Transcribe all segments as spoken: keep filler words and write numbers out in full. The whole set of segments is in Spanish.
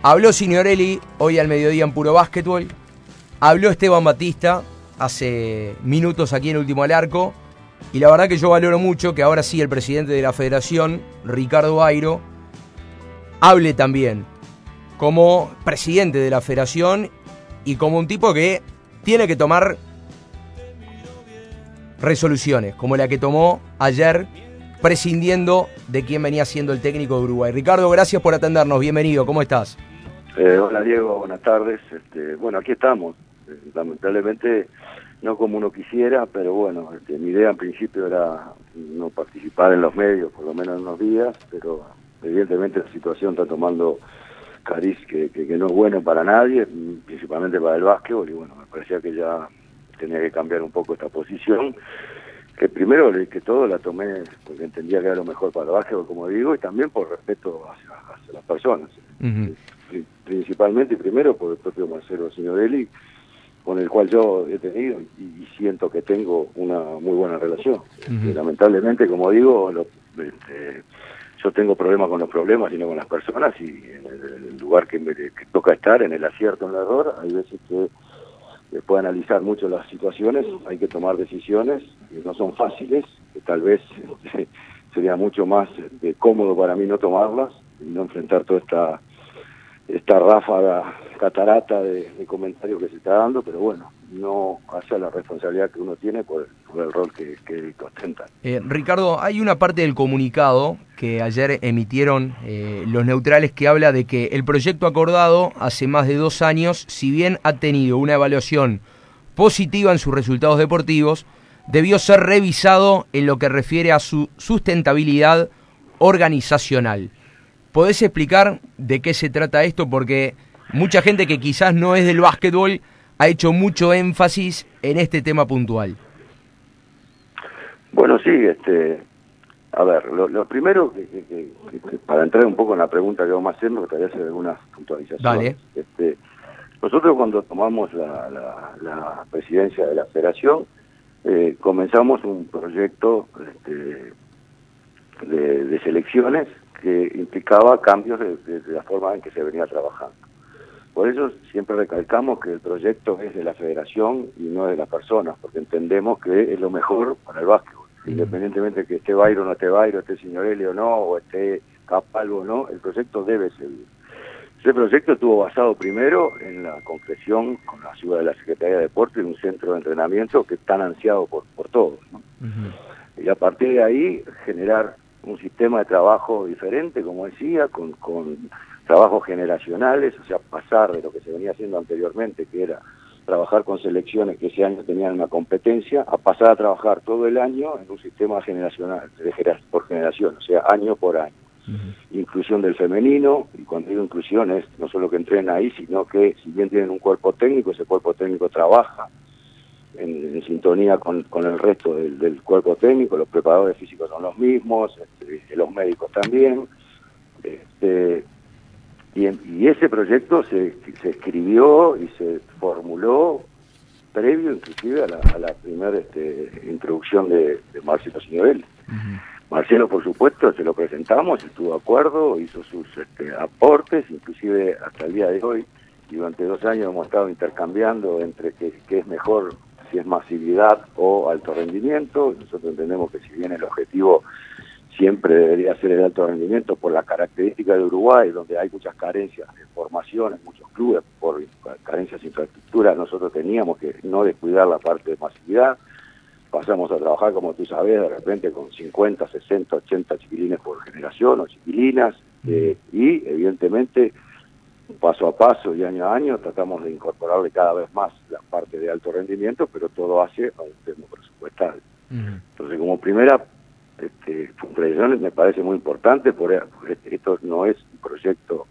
Habló Signorelli hoy al mediodía en Puro Básquetbol. Habló Esteban Batista hace minutos aquí en Último al Arco. Y la verdad que yo valoro mucho que ahora sí el presidente de la federación, Ricardo Bairo, hable también como presidente de la federación y como un tipo que tiene que tomar resoluciones, como la que tomó ayer, prescindiendo de quien venía siendo el técnico de Uruguay. Ricardo, gracias por atendernos. Bienvenido. ¿Cómo estás? Eh, hola Diego, buenas tardes. Este, bueno, aquí estamos. Eh, lamentablemente no como uno quisiera, pero bueno, este, mi idea en principio era no participar en los medios, por lo menos en unos días, pero evidentemente la situación está tomando cariz que, que, que no es bueno para nadie, principalmente para el básquetbol, y bueno, me parecía que ya tenía que cambiar un poco esta posición, que primero que todo la tomé porque entendía que era lo mejor para el básquetbol, como digo, y también por respeto hacia, hacia las personas. Uh-huh. Principalmente y primero por el propio Marcelo Signorelli, con el cual yo he tenido y, y siento que tengo una muy buena relación. Uh-huh. Lamentablemente, como digo, lo, este, yo tengo problemas con los problemas y no con las personas, y en el, en el lugar que me que toca estar, en el acierto, en el error, hay veces que después de analizar mucho las situaciones, hay que tomar decisiones que no son fáciles, que tal vez este, sería mucho más este, cómodo para mí no tomarlas y no enfrentar toda esta esta ráfaga, catarata de, de comentarios que se está dando, pero bueno, no hacia la responsabilidad que uno tiene por, por el rol que, que ostenta. Eh, Ricardo, hay una parte del comunicado que ayer emitieron eh, los neutrales que habla de que el proyecto acordado hace más de dos años, si bien ha tenido una evaluación positiva en sus resultados deportivos, debió ser revisado en lo que refiere a su sustentabilidad organizacional. ¿Podés explicar de qué se trata esto? Porque mucha gente que quizás no es del básquetbol ha hecho mucho énfasis en este tema puntual. Bueno, sí, este, a ver, lo, lo primero, que, que, que, que, para entrar un poco en la pregunta que vamos a hacer, me gustaría hacer algunas puntualizaciones. Dale. Este, nosotros cuando tomamos la, la, la presidencia de la federación, eh, comenzamos un proyecto este, de, de selecciones que implicaba cambios de, de, de la forma en que se venía trabajando. Por eso siempre recalcamos que el proyecto es de la federación y no de las personas, porque entendemos que es lo mejor para el básquetbol. Mm. Independientemente de que esté Bairo o no esté Bairo, esté Signorelli o no, o esté Capalvo o no, el proyecto debe seguir. Ese proyecto estuvo basado primero en la concreción con la ayuda de la Secretaría de Deportes de un centro de entrenamiento que es tan ansiado por, por todos, ¿no? Uh-huh. Y a partir de ahí generar un sistema de trabajo diferente, como decía, con, con trabajos generacionales, o sea, pasar de lo que se venía haciendo anteriormente, que era trabajar con selecciones que ese año tenían una competencia, a pasar a trabajar todo el año en un sistema generacional, de, por generación, o sea, año por año. Uh-huh. Inclusión del femenino, y cuando digo inclusión es no solo que entrenen ahí, sino que si bien tienen un cuerpo técnico, ese cuerpo técnico trabaja En, en sintonía con, con el resto del, del cuerpo técnico, los preparadores físicos son los mismos, este, los médicos también, este, y, en, y ese proyecto se, se escribió y se formuló previo inclusive a la, a la primera este, introducción de, de Marcelo Signorelli. Uh-huh. Marcelo, por supuesto, se lo presentamos, estuvo de acuerdo, hizo sus este, aportes, inclusive hasta el día de hoy, y durante dos años hemos estado intercambiando entre qué, qué es mejor, si es masividad o alto rendimiento. Nosotros entendemos que si bien el objetivo siempre debería ser el alto rendimiento por la característica de Uruguay, donde hay muchas carencias de formación en muchos clubes, por carencias de infraestructura, nosotros teníamos que no descuidar la parte de masividad. Pasamos a trabajar, como tú sabes, de repente con cincuenta, sesenta, ochenta chiquilines por generación o chiquilinas, eh, y evidentemente paso a paso y año a año tratamos de incorporarle cada vez más la parte de alto rendimiento, pero todo hace a un tema presupuestal. Uh-huh. Entonces, como primera este, función me parece muy importante, porque esto no es un proyecto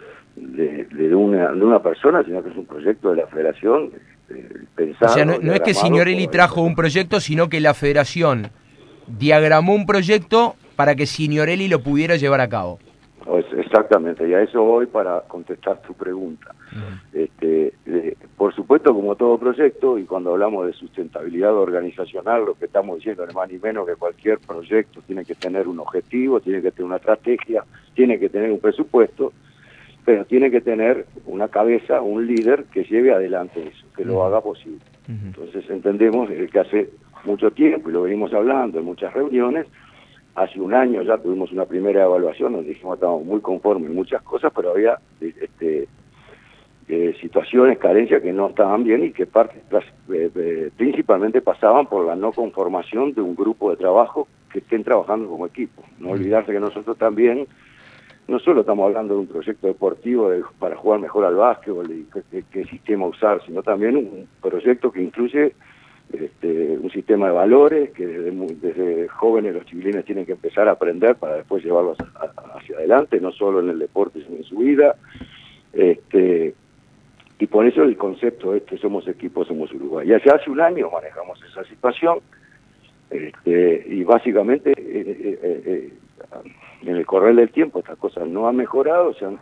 de, de, una, de una persona, sino que es un proyecto de la federación este, pensado. O sea, no, no es que Signorelli trajo un proyecto, sino que la federación diagramó un proyecto para que Signorelli lo pudiera llevar a cabo. Exactamente, y a eso voy para contestar tu pregunta. Uh-huh. Este, eh, por supuesto, como todo proyecto, y cuando hablamos de sustentabilidad organizacional, lo que estamos diciendo es más ni menos que cualquier proyecto tiene que tener un objetivo, tiene que tener una estrategia, tiene que tener un presupuesto, pero tiene que tener una cabeza, un líder que lleve adelante eso, que lo haga posible. Uh-huh. Entonces entendemos que hace mucho tiempo, y lo venimos hablando en muchas reuniones, hace un año ya tuvimos una primera evaluación donde dijimos que estábamos muy conformes en muchas cosas, pero había este, eh, situaciones, carencias que no estaban bien y que parte, eh, eh, principalmente pasaban por la no conformación de un grupo de trabajo que estén trabajando como equipo. No olvidarse que nosotros también, no solo estamos hablando de un proyecto deportivo de, para jugar mejor al básquetbol y qué, qué sistema usar, sino también un proyecto que incluye este, un sistema de valores que desde, desde jóvenes los chiquilines tienen que empezar a aprender para después llevarlos a, a, hacia adelante, no solo en el deporte, sino en su vida. Este, y por eso el concepto es que somos equipo, somos Uruguay. Y hace, hace un año manejamos esa situación. Este, y básicamente eh, eh, eh, en el correr del tiempo estas cosas no han mejorado, se han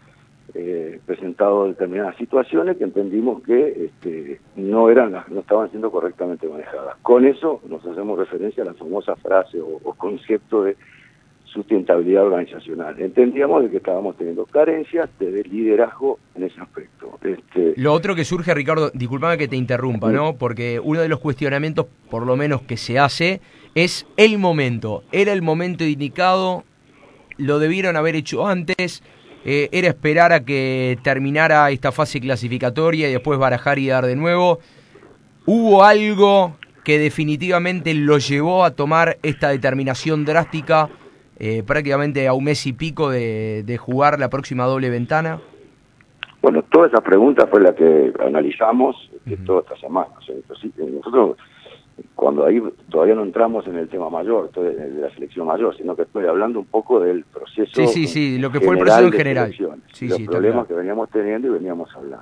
eh, presentado determinadas situaciones que entendimos que este, no eran las, no estaban siendo correctamente manejadas. Con eso nos hacemos referencia a la famosa frase o, o concepto de sustentabilidad organizacional. Entendíamos de que estábamos teniendo carencias de liderazgo en ese aspecto. Este... Lo otro que surge, Ricardo, disculpame que te interrumpa, ¿no? Porque uno de los cuestionamientos, por lo menos que se hace, es el momento. ¿Era el momento indicado? ¿Lo debieron haber hecho antes? Eh, ¿Era esperar a que terminara esta fase clasificatoria y después barajar y dar de nuevo? ¿Hubo algo que definitivamente lo llevó a tomar esta determinación drástica Eh, prácticamente a un mes y pico de, de jugar la próxima doble ventana? Bueno, toda esa pregunta fue la que analizamos uh-huh. toda esta semana. O sea, nosotros, cuando ahí todavía no entramos en el tema mayor, de la selección mayor, sino que estoy hablando un poco del proceso. Sí, sí, sí, lo que fue el proceso en general. Sí, los sí, problemas que veníamos teniendo y veníamos hablando.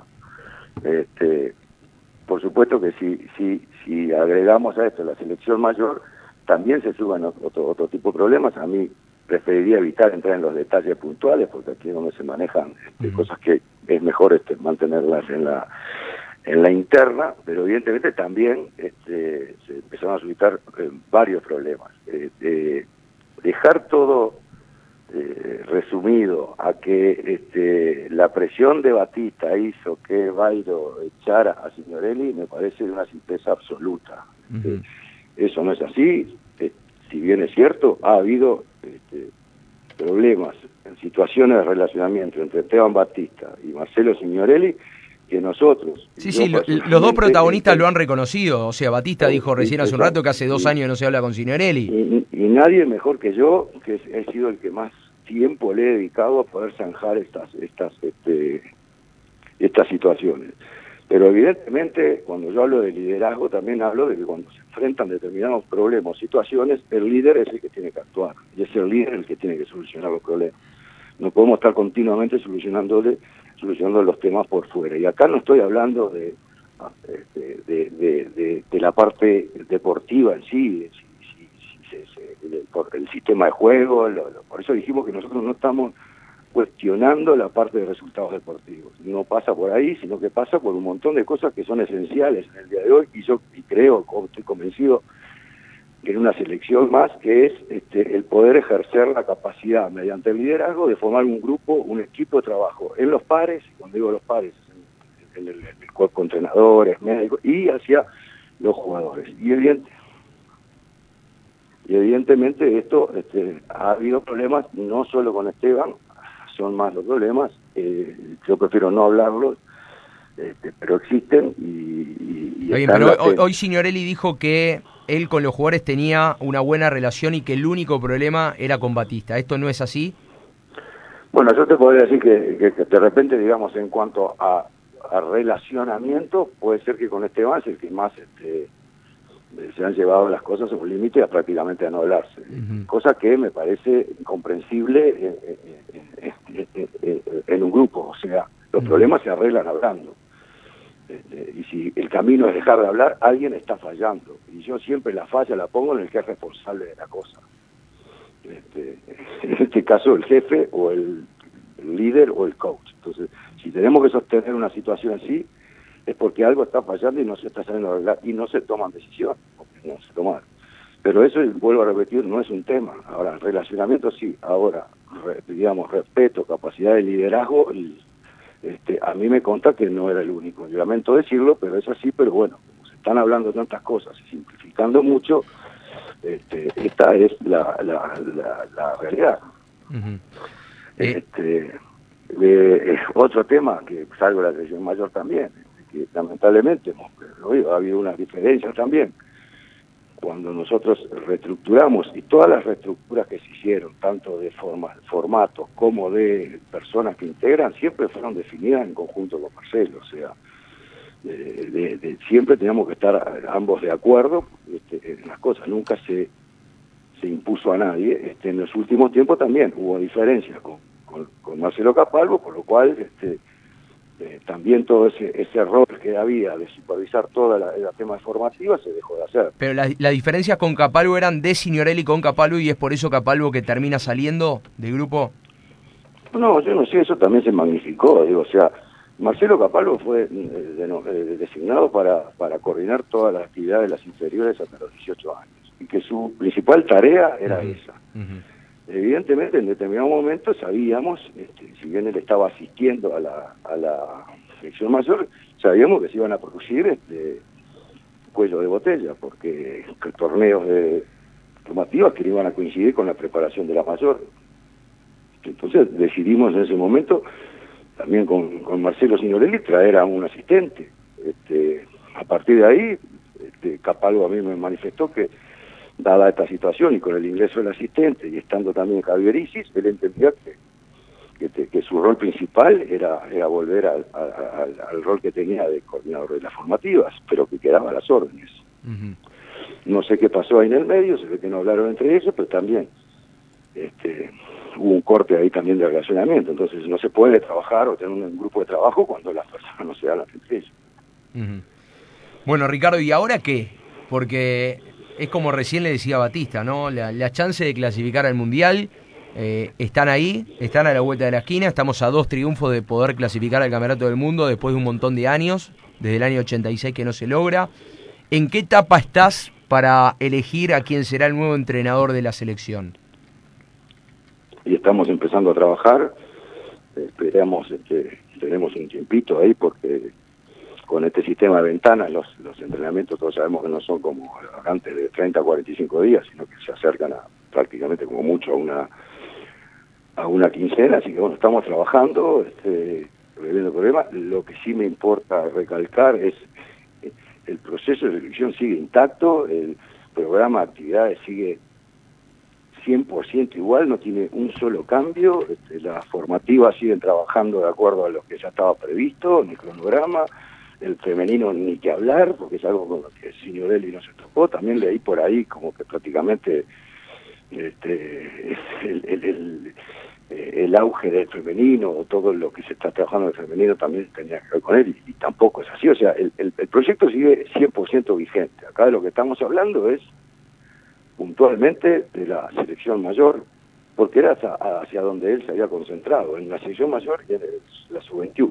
Este, por supuesto que si, si, si agregamos a esto la selección mayor, también se suban otro, otro tipo de problemas. A mí preferiría evitar entrar en los detalles puntuales, porque aquí es donde se manejan este, uh-huh. cosas que es mejor este, mantenerlas en la en la interna, pero evidentemente también este, se empezaron a suscitar eh, varios problemas. Eh, eh, dejar todo eh, resumido a que este, la presión de Batista hizo que Bairo echara a Signorelli me parece de una simpleza absoluta. Uh-huh. Eh, Eso no es así. Eh, si bien es cierto, ha habido este, problemas en situaciones de relacionamiento entre Esteban Batista y Marcelo Signorelli que nosotros... Sí, sí, lo, los dos protagonistas eh, lo han reconocido. O sea, Batista eh, dijo recién hace un rato que hace dos y, años no se habla con Signorelli. Y, y nadie mejor que yo, que he sido el que más tiempo le he dedicado a poder zanjar estas, estas, este, estas situaciones. Pero evidentemente, cuando yo hablo de liderazgo, también hablo de que cuando se enfrentan determinados problemas, situaciones, el líder es el que tiene que actuar, y es el líder el que tiene que solucionar los problemas. No podemos estar continuamente solucionándole, solucionando los temas por fuera. Y acá no estoy hablando de, de, de, de, de, de la parte deportiva en sí, de, si, si, si, si, de, por el sistema de juego, lo, lo, por eso dijimos que nosotros no estamos cuestionando la parte de resultados deportivos. No pasa por ahí, sino que pasa por un montón de cosas que son esenciales en el día de hoy, y yo y creo, estoy convencido, que en una selección más, que es este, el poder ejercer la capacidad, mediante el liderazgo, de formar un grupo, un equipo de trabajo, en los pares, cuando digo los pares, en el, el cuerpo de entrenadores, médicos, y hacia los jugadores. Y evidente, y evidentemente esto, este, ha habido problemas, no solo con Esteban, son más los problemas, eh, yo prefiero no hablarlos, este, pero existen y... y, y bien, pero hoy, hoy Signorelli dijo que él con los jugadores tenía una buena relación y que el único problema era con Batista. ¿Esto no es así? Bueno, yo te podría decir que, que, que de repente, digamos, en cuanto a, a relacionamiento, puede ser que con Esteban es el que más este, se han llevado las cosas a un límite a prácticamente a no hablarse. Uh-huh. Cosa que me parece incomprensible en, en, en, en, en un grupo. O sea, los uh-huh. problemas se arreglan hablando. Este, y si el camino es dejar de hablar, alguien está fallando. Y yo siempre la falla la pongo en el que es responsable de la cosa. Este, en este caso, el jefe o el, el líder o el coach. Entonces, si tenemos que sostener una situación así, es porque algo está fallando y no se está saliendo a arreglar y no se toman decisiones, porque no se toman. Pero eso, vuelvo a repetir, no es un tema. Ahora, relacionamiento sí. Ahora, digamos, respeto, capacidad de liderazgo, y, este, a mí me consta que no era el único. Yo lamento decirlo, pero es así, pero bueno, como se están hablando tantas cosas y simplificando mucho, este, esta es la, la, la, la realidad. Uh-huh. Este, eh, otro tema que salgo de la selección mayor también, que lamentablemente hemos, lo digo, ha habido una diferencia también. Cuando nosotros reestructuramos, y todas las reestructuras que se hicieron, tanto de forma, formato como de personas que integran, siempre fueron definidas en conjunto con Marcelo. O sea, de, de, de, siempre teníamos que estar ambos de acuerdo este, en las cosas, nunca se, se impuso a nadie. Este, en los últimos tiempos también hubo diferencias con, con, con Marcelo Capalvo, por lo cual este, eh, también todo ese, ese rol que había de supervisar toda la, la tema formativa se dejó de hacer. Pero la, la diferencia con Capalvo eran de Signorelli con Capalvo, y es por eso Capalvo que termina saliendo del grupo. No, yo no sé, eso también se magnificó, digo, o sea, Marcelo Capalvo fue eh, de, no, eh, designado para, para coordinar todas las actividades de las inferiores hasta los dieciocho años, y que su principal tarea era uh-huh. esa. Uh-huh. Evidentemente, en determinado momento sabíamos, este, si bien él estaba asistiendo a la, a la selección mayor, sabíamos que se iban a producir este, cuello de botella, porque torneos de formativas que iban a coincidir con la preparación de la mayor. Entonces decidimos en ese momento, también con, con Marcelo Signorelli, traer a un asistente. Este, a partir de ahí, este, Capalvo a mí me manifestó que, dada esta situación y con el ingreso del asistente y estando también Javier Isis, él entendía que, que, que su rol principal era, era volver al, al, al rol que tenía de coordinador de las formativas, pero que quedaba a las órdenes. Uh-huh. No sé qué pasó ahí en el medio, se ve que no hablaron entre ellos, pero también este, hubo un corte ahí también de relacionamiento. Entonces no se puede trabajar o tener un grupo de trabajo cuando las personas no se hablan entre ellos. Uh-huh. Bueno, Ricardo, ¿y ahora qué? Porque es como recién le decía Batista, ¿no? La, la chance de clasificar al Mundial, eh, están ahí, están a la vuelta de la esquina, estamos a dos triunfos de poder clasificar al Campeonato del Mundo después de un montón de años, desde el año ochenta y seis que no se logra. ¿En qué etapa estás para elegir a quién será el nuevo entrenador de la selección? Y estamos empezando a trabajar, esperamos, este, tenemos un tiempito ahí porque con este sistema de ventanas, los, los entrenamientos todos sabemos que no son como antes de treinta a cuarenta y cinco días, sino que se acercan a prácticamente como mucho a una a una quincena, así que bueno, estamos trabajando, este, reviendo problemas. Lo que sí me importa recalcar es el proceso de selección sigue intacto, el programa de actividades sigue cien por ciento igual, no tiene un solo cambio, este, las formativas siguen trabajando de acuerdo a lo que ya estaba previsto en el cronograma. El femenino ni que hablar, porque es algo con lo que Signorelli no se tocó. También leí por ahí como que prácticamente este, el, el, el, el auge del femenino, o todo lo que se está trabajando en el femenino también tenía que ver con él, y, y tampoco es así. O sea, el, el, el proyecto sigue cien por ciento vigente. Acá de lo que estamos hablando es puntualmente de la selección mayor, porque era hacia, hacia donde él se había concentrado, en la selección mayor y en el, la sub veintiuno.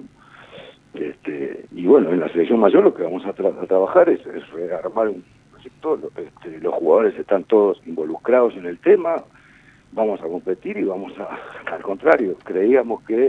Este, y bueno, en la selección mayor lo que vamos a, tra a trabajar es, es rearmar un proyecto. Este, los jugadores están todos involucrados en el tema, vamos a competir y vamos a, al contrario, creíamos que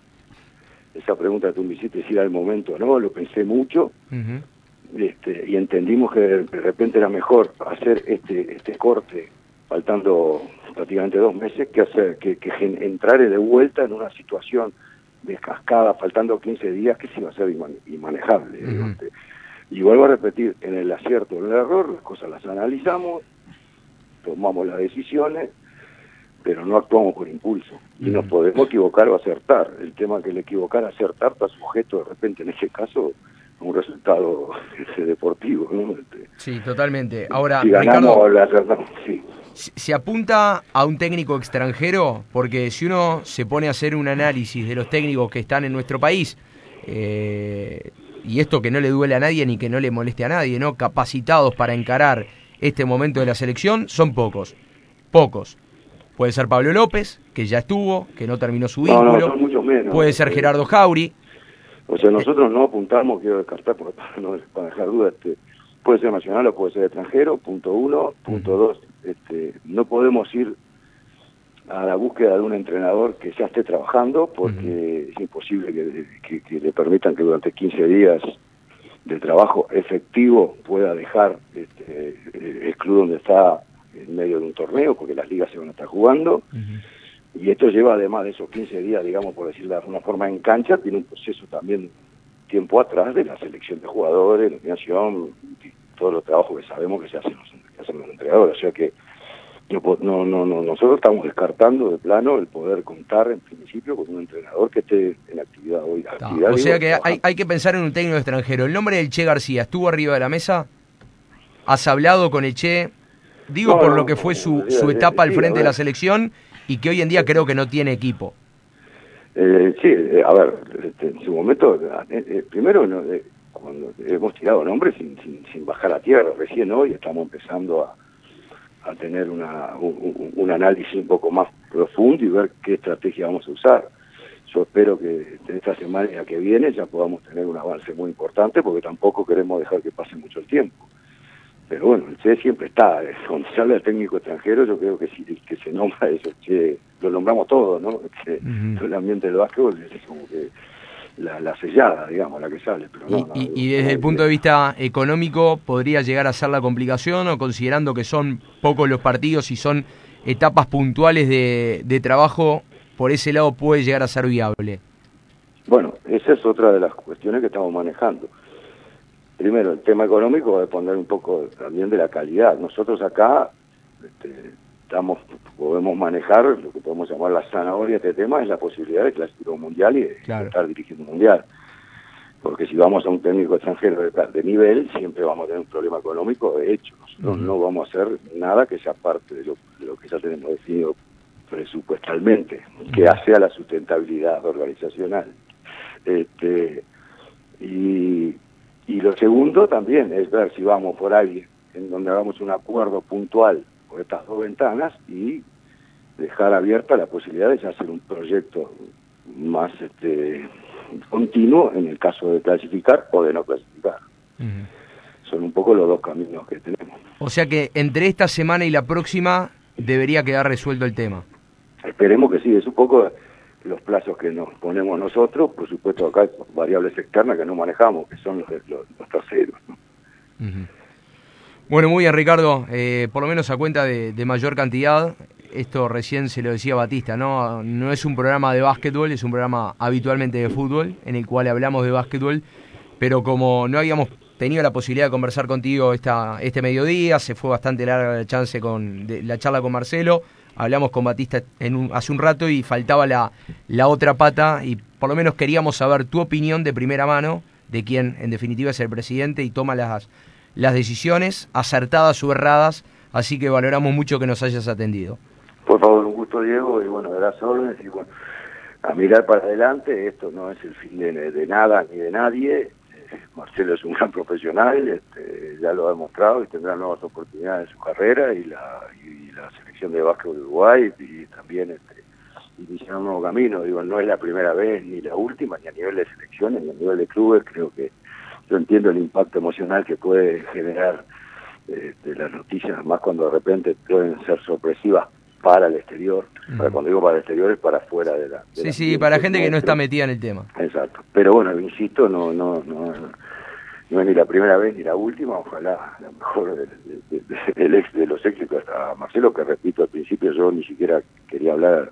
esa pregunta que tú me hiciste, si era el momento o no, lo pensé mucho. Uh-huh. este, y entendimos que de repente era mejor hacer este, este corte faltando prácticamente dos meses que hacer que, que entrar de vuelta en una situación de cascada, faltando quince días, que se iba a ser inmanejable. Uh-huh. Este, y vuelvo a repetir, en el acierto o en el error, las cosas las analizamos, tomamos las decisiones, pero no actuamos por impulso. Y uh-huh. nos podemos equivocar o acertar. El tema que el equivocar o acertar está sujeto, de repente, en este caso, a un resultado ese, deportivo, ¿no? Este, sí, totalmente. Ahora, si ganamos, Ricardo, la acertamos, sí. ¿se apunta a un técnico extranjero? Porque si uno se pone a hacer un análisis de los técnicos que están en nuestro país, eh, y esto que no le duele a nadie ni que no le moleste a nadie, ¿no? Capacitados para encarar este momento de la selección, son pocos. Pocos. Puede ser Pablo López, que ya estuvo, que no terminó su vínculo. No, no, son muchos menos. Puede ser Gerardo Jauri. O sea, nosotros no apuntamos, quiero descartar, porque para no para dejar duda, este, puede ser nacional o puede ser extranjero, punto uno. Punto dos, este, no podemos ir a la búsqueda de un entrenador que ya esté trabajando, porque uh-huh. es imposible que, que, que le permitan que durante quince días de trabajo efectivo pueda dejar este, el club donde está en medio de un torneo, porque las ligas se van a estar jugando, uh-huh. y esto lleva, además de esos quince días, digamos, por decirlo de alguna forma, en cancha, tiene un proceso también tiempo atrás de la selección de jugadores, la alineación, y todos los trabajos que sabemos que se hacen los, que hacen los entrenadores, o sea que No, no, no, nosotros estamos descartando de plano el poder contar en principio con un entrenador que esté en actividad hoy. Actividad, o sea digo, que hay, hay que pensar en un técnico extranjero. ¿El nombre del Che García estuvo arriba de la mesa? ¿Has hablado con el Che? Digo no, por no, lo que no, fue su, no, su sí, etapa al sí, frente de la selección y que hoy en día creo que no tiene equipo. Eh, sí, eh, a ver, este, en su momento, eh, eh, primero no, eh, cuando hemos tirado nombres sin, sin, sin bajar a tierra, recién hoy estamos empezando a a tener una, un, un análisis un poco más profundo y ver qué estrategia vamos a usar. Yo espero que esta semana y la que viene ya podamos tener un avance muy importante, porque tampoco queremos dejar que pase mucho el tiempo. Pero bueno, el Che siempre está, cuando se habla de técnico extranjero, yo creo que sí, que se nombra eso, Che, lo nombramos todos, ¿no? Que uh-huh. el ambiente del básquetbol es como que La, la sellada, digamos, la que sale. Pero no, y, no, y, no, y desde no, el punto de vista económico, ¿podría llegar a ser la complicación o considerando que son pocos los partidos y son etapas puntuales de, de trabajo, por ese lado puede llegar a ser viable? Bueno, esa es otra de las cuestiones que estamos manejando. Primero, el tema económico va a depender un poco también de la calidad. Nosotros acá este, estamos, podemos manejar lo que podemos llamar la zanahoria de este tema, es la posibilidad de clasificar un mundial y de, claro. de estar dirigiendo un mundial. Porque si vamos a un técnico extranjero de, de nivel, siempre vamos a tener un problema económico de hecho. Nosotros uh-huh. no vamos a hacer nada que sea parte de lo, de lo que ya tenemos definido presupuestalmente, uh-huh. que hace a la sustentabilidad organizacional. Este, y, y lo segundo también es ver si vamos por alguien en donde hagamos un acuerdo puntual por estas dos ventanas y dejar abierta la posibilidad de ya hacer un proyecto más este continuo en el caso de clasificar o de no clasificar. Uh-huh. Son un poco los dos caminos que tenemos. O sea que entre esta semana y la próxima debería quedar resuelto el tema. Esperemos que sí, es un poco los plazos que nos ponemos nosotros, por supuesto acá hay variables externas que no manejamos, que son los, los, los terceros, ¿no? Uh-huh. Bueno, muy bien, Ricardo, eh, por lo menos a cuenta de, de mayor cantidad. Esto recién se lo decía Batista, ¿no? No es un programa de básquetbol, es un programa habitualmente de fútbol, en el cual hablamos de básquetbol, pero como no habíamos tenido la posibilidad de conversar contigo esta, este mediodía, se fue bastante larga la, chance con, de, la charla con Marcelo, hablamos con Batista en un, hace un rato y faltaba la, la otra pata, y por lo menos queríamos saber tu opinión de primera mano, de quien en definitiva es el presidente y toma las, las decisiones, acertadas o erradas, así que valoramos mucho que nos hayas atendido. Por favor, un gusto, Diego, y bueno, de las órdenes, y bueno, a mirar para adelante. Esto no es el fin de, de nada ni de nadie. Eh, Marcelo es un gran profesional, este, ya lo ha demostrado y tendrá nuevas oportunidades en su carrera, y la, y la selección de básquetbol de Uruguay, y también este, iniciar un nuevo camino. Digo, no es la primera vez ni la última, ni a nivel de selecciones, ni a nivel de clubes. Creo que yo entiendo el impacto emocional que puede generar este, las noticias, más cuando de repente pueden ser sorpresivas para el exterior. Uh-huh. Para, cuando digo para el exterior es para afuera de la... De sí, la sí, para gente que no está metida en el tema. Exacto. Pero bueno, insisto, no no no no es ni la primera vez ni la última. Ojalá la mejor de, de, de, de, de, ex, de los éxitos a Marcelo, que repito, al principio yo ni siquiera quería hablar,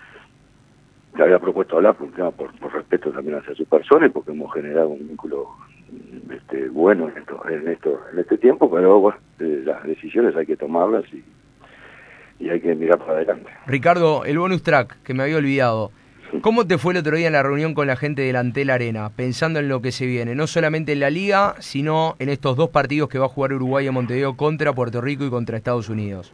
le había propuesto hablar por un tema por, por respeto también hacia su persona y porque hemos generado un vínculo este, bueno en esto, en esto en este tiempo, pero bueno, eh, las decisiones hay que tomarlas y y hay que mirar para adelante. Ricardo, el bonus track, que me había olvidado. ¿Cómo te fue el otro día en la reunión con la gente de la Antel Arena, pensando en lo que se viene? No solamente en la Liga, sino en estos dos partidos que va a jugar Uruguay en Montevideo contra Puerto Rico y contra Estados Unidos.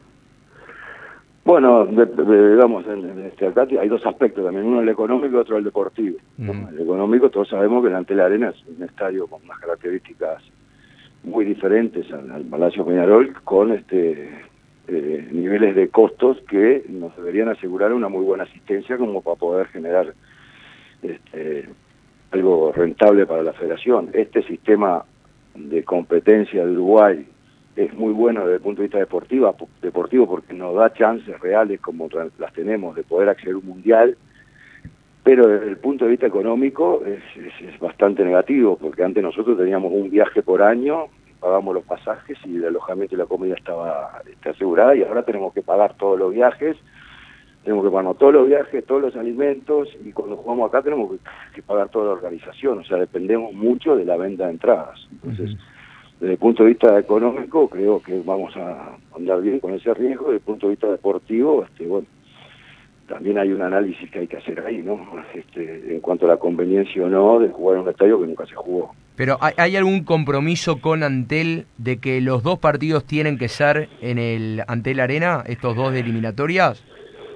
Bueno, de, de, digamos, en, en este acá hay dos aspectos también, uno el económico y otro el deportivo. ¿no? Mm. El económico, todos sabemos que el Antel Arena es un estadio con unas características muy diferentes al, al Palacio Peñarol, con este... Eh, niveles de costos que nos deberían asegurar una muy buena asistencia como para poder generar este, algo rentable para la federación. Este sistema de competencia de Uruguay es muy bueno desde el punto de vista deportivo, deportivo porque nos da chances reales como las tenemos de poder acceder a un mundial, pero desde el punto de vista económico es, es, es bastante negativo, porque antes nosotros teníamos un viaje por año, pagamos los pasajes y el alojamiento y la comida estaba está asegurada, y ahora tenemos que pagar todos los viajes, tenemos que pagar todos los viajes, todos los alimentos, y cuando jugamos acá tenemos que, que pagar toda la organización, o sea, dependemos mucho de la venta de entradas. Entonces, uh-huh. desde el punto de vista económico, creo que vamos a andar bien con ese riesgo. Desde el punto de vista deportivo, este, bueno, también hay un análisis que hay que hacer ahí, ¿no? Este, en cuanto a la conveniencia o no de jugar en un estadio que nunca se jugó. Pero ¿hay, hay algún compromiso con Antel de que los dos partidos tienen que ser en el Antel Arena, estos dos de eliminatorias?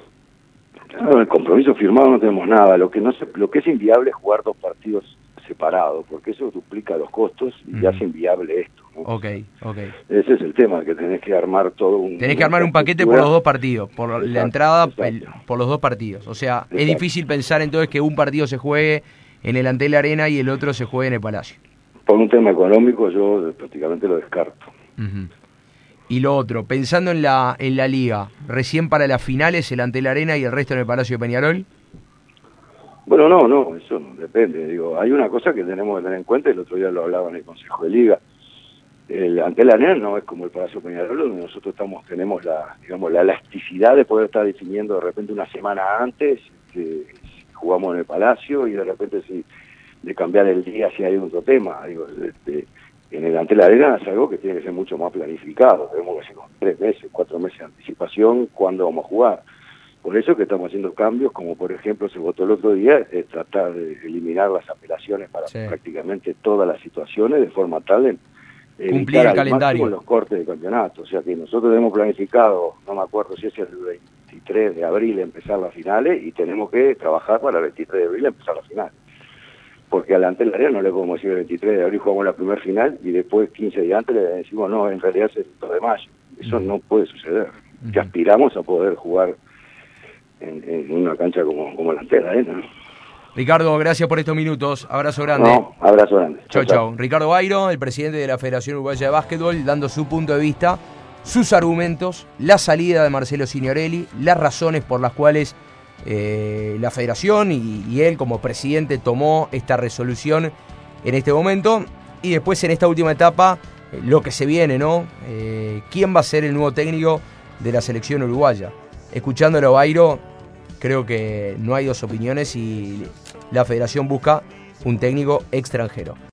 Claro, el compromiso firmado no tenemos nada. Lo que no se, lo que es inviable es jugar dos partidos separados, porque eso duplica los costos y uh-huh. hace inviable esto, ¿no? Ok, ok. Ese es el tema, que tenés que armar todo un... Tenés que armar un paquete por los dos partidos, por exacto, la entrada, el, por los dos partidos. O sea, exacto. Es difícil pensar entonces que un partido se juegue en el Antel Arena y el otro se juegue en el Palacio. Por un tema económico yo prácticamente lo descarto. Uh-huh. Y lo otro, pensando en la en la liga, recién para las finales el Antel Arena y el resto en el Palacio de Peñarol. Bueno, no, no, eso no, depende. Digo, hay una cosa que tenemos que tener en cuenta, el otro día lo hablaba en el Consejo de Liga. El Antel Arena no es como el Palacio Peñarol, donde nosotros estamos tenemos la digamos la elasticidad de poder estar definiendo de repente una semana antes que si jugamos en el Palacio y de repente si de cambiar el día si hay otro tema. Digo, este, en el Antel Arena es algo que tiene que ser mucho más planificado. Tenemos que hacer con tres meses, cuatro meses de anticipación cuándo vamos a jugar. Por eso que estamos haciendo cambios, como por ejemplo se votó el otro día, es tratar de eliminar las apelaciones para sí. prácticamente todas las situaciones, de forma tal de cumplir el calendario, los cortes de campeonato. O sea que nosotros tenemos planificado, no me acuerdo si es el veintitrés de abril empezar las finales, y tenemos que trabajar para el veintitrés de abril empezar las finales. Porque al Antel Arena no le podemos decir el veintitrés de abril jugamos la primera final y después quince días antes le decimos no, en realidad es el dos de mayo. Eso uh-huh. no puede suceder. Uh-huh. Que aspiramos a poder jugar en, en una cancha como, como el Antel Arena, ¿no? Ricardo, gracias por estos minutos. Abrazo grande. No, abrazo grande. Chau, chau. Ricardo Bairo, el presidente de la Federación Uruguaya de Básquetbol, dando su punto de vista, sus argumentos, la salida de Marcelo Signorelli, las razones por las cuales eh, la Federación y, y él como presidente tomó esta resolución en este momento. Y después en esta última etapa, eh, lo que se viene, ¿no? Eh, ¿Quién va a ser el nuevo técnico de la selección uruguaya? Escuchándolo, Bairo, creo que no hay dos opiniones y la Federación busca un técnico extranjero.